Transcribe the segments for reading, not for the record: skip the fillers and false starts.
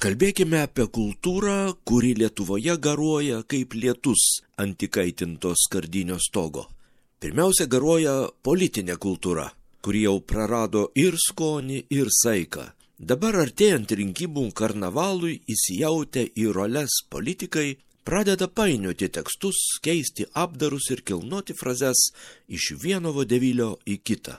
Pakalbėkime apie kultūrą, kuri Lietuvoje garuoja kaip lietus ant įkaitinto skardinio stogo. Pirmiausia, garuoja politinė kultūra, kuri jau prarado ir skonį, ir saiką. Dabar artėjant rinkimų karnavalui įsijautę į roles politikai pradeda painioti tekstus, keisti apdarus ir kilnoti frazes iš vieno vodevylio į kitą.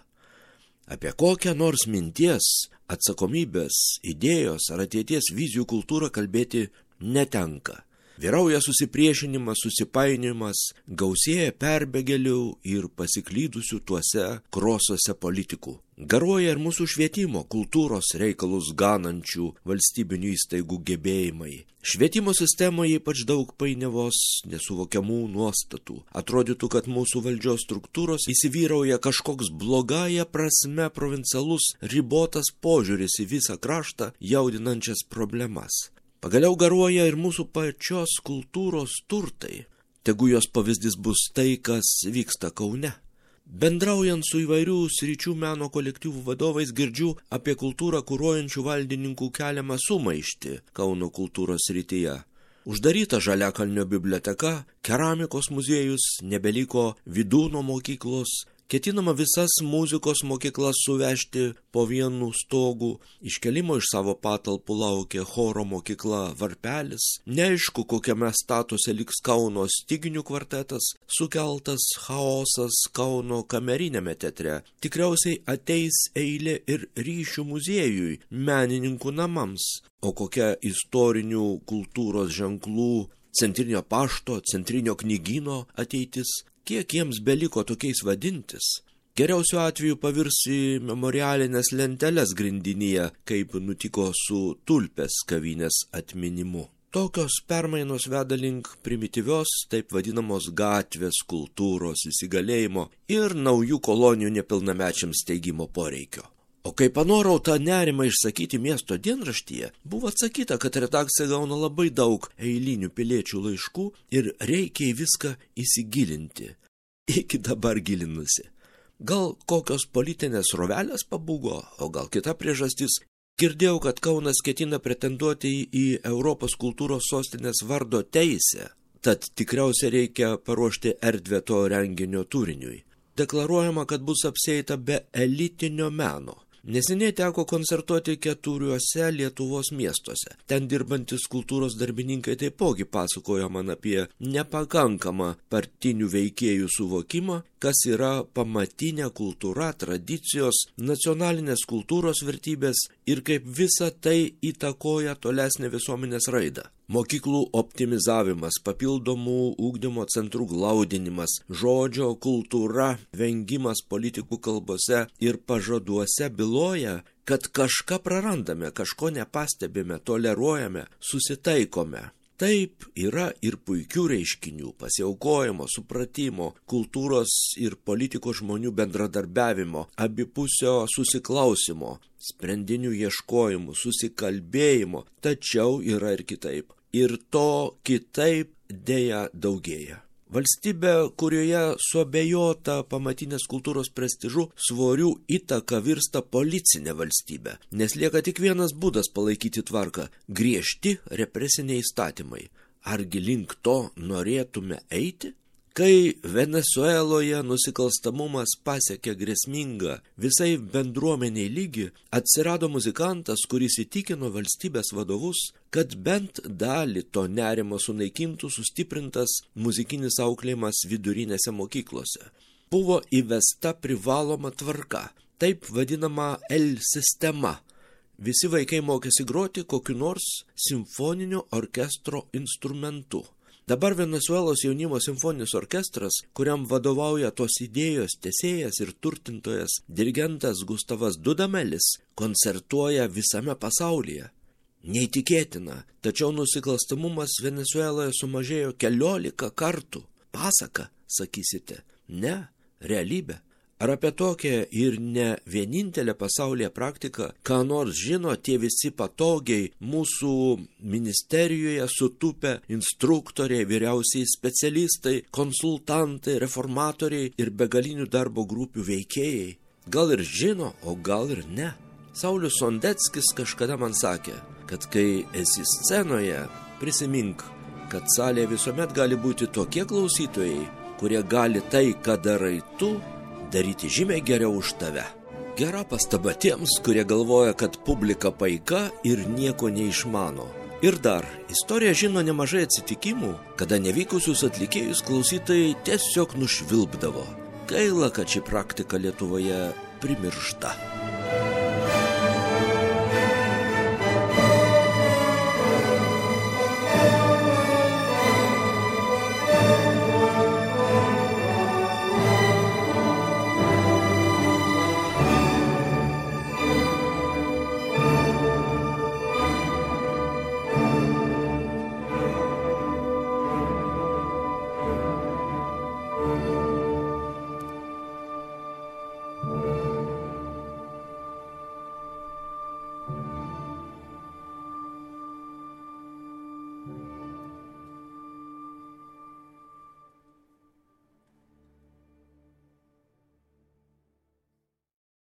Apie kokią nors minties, atsakomybės, idėjos ar ateities vizijų kultūrą kalbėti netenka. Vyrauja susipriešinimas, susipainiojimas, gausėja perbėgėlių ir pasiklydusių tuose krosuose politikų. Garuoja ir mūsų švietimo, kultūros reikalus ganančių valstybinių įstaigų gebėjimai. Švietimo sistemoje ypač daug painiavos, nesuvokiamų nuostatų. Atrodytų, kad mūsų valdžios struktūros įsivyrauja kažkoks blogąja prasme provincialus, ribotas požiūris į visą kraštą jaudinančias problemas. Pagaliau garuoja ir mūsų pačios kultūros turtai. Tegu jos pavyzdys bus tai, kas vyksta Kaune. Bendraujant su įvairių sričių meno kolektyvų vadovais girdžiu apie kultūrą kuruojančių valdininkų keliamą sumaištį Kauno kultūros srityje. Uždaryta Žaliakalnio biblioteka, keramikos muziejus, nebeliko Vydūno mokyklos, ketinama visas muzikos mokyklas suvežti po vienu stogu, iškelimo iš savo patalpų laukia choro mokykla Varpelis, neaišku kokiame statuse liks Kauno styginių kvartetas, sukeltas chaosas Kauno kamerinėme teatre, tikriausiai ateis eilė ir ryšių muziejui, menininkų namams, o kokia istorinių kultūros ženklų, centrinio pašto, centrinio knygyno ateitis. Kiek jiems beliko tokiais vadintis? Geriausiu atveju pavirs į memorialinės lenteles grindinyje, kaip nutiko su Tulpės kavinės atminimu. Tokios permainos veda link primityvios, taip vadinamos gatvės kultūros įsigalėjimo ir naujų kolonijų nepilnamečiams steigimo poreikio. O kai panorau tą nerimą išsakyti miesto dienraštyje, buvo atsakyta, kad redakcija gauna labai daug eilinių piliečių laiškų ir reikia į viską įsigilinti. Iki dabar gilinusi. Gal kokios politinės rovelės pabūgo, o gal kita priežastis. Girdėjau, kad Kaunas ketina pretenduoti į Europos kultūros sostinės vardo teisę, tad tikriausiai reikia paruošti erdvę to renginio turiniui. Deklaruojama, kad bus apsieita be elitinio meno. Neseniai teko koncertuoti 4 Lietuvos miestuose. Ten dirbantis kultūros darbininkai taipogi pasakojo man apie nepakankamą partinių veikėjų suvokimą, kas yra pamatinė kultūra, tradicijos, nacionalinės kultūros vertybės ir kaip visa tai įtakoja tolesnę visuomenės raidą. Mokyklų optimizavimas, papildomų ugdymo centrų glaudinimas, žodžio kultūra, vengimas politikų kalbose ir pažaduose byloja, kad kažką prarandame, kažko nepastebime, toleruojame, susitaikome. Taip yra ir puikių reiškinių, pasiaukojimo, supratimo, kultūros ir politikos žmonių bendradarbiavimo, abipusio susiklausimo, sprendinių ieškojimų, susikalbėjimo, tačiau yra ir kitaip. Ir to kitaip dėja daugėja. Valstybė, kurioje suabejota pamatinės kultūros prestižu, svorių įtaka virsta policinė valstybė, nes lieka tik vienas būdas palaikyti tvarką – griežti represiniai įstatymai. Argi link to norėtume eiti? Kai Venesueloje nusikalstamumas pasiekė grėsmingą visai bendruomeniai lygį, atsirado muzikantas, kuris įtikino valstybės vadovus, kad bent dalį to nerimo sunaikintų sustiprintas muzikinis auklėjimas vidurinėse mokyklose. Buvo įvesta privaloma tvarka, taip vadinama L-sistema. Visi vaikai mokėsi groti kokiu nors simfoninio orkestro instrumentu. Dabar Venesuelos jaunimo simfoninis orkestras, kuriam vadovauja tos idėjos tęsėjas ir turtintojas dirigentas Gustavas Dudamelis, koncertuoja visame pasaulyje. Neįtikėtina, tačiau nusikalstamumas Venesueloje sumažėjo 14 kartų. Pasaka, sakysite. Ne, realybė. Ar apie tokią ir ne vienintelę pasaulyje praktiką, ką nors žino tie visi patogiai mūsų ministerijoje sutupę instruktoriai, vyriausiai specialistai, konsultantai, reformatoriai ir begalinių darbo grupių veikėjai? Gal ir žino, o gal ir ne. Saulius Sondeckis kažkada man sakė, kad kai esi scenoje, prisimink, kad salėje visuomet gali būti tokie klausytojai, kurie gali tai, ką darai tu, daryti žymiai geriau už tave. Gera pastaba tiems, kurie galvoja, kad publika paika ir nieko neišmano. Ir dar, istorija žino nemažai atsitikimų, kada nevykusius atlikėjus klausytojai tiesiog nušvilpdavo. Gaila, kad ši praktika Lietuvoje primiršta.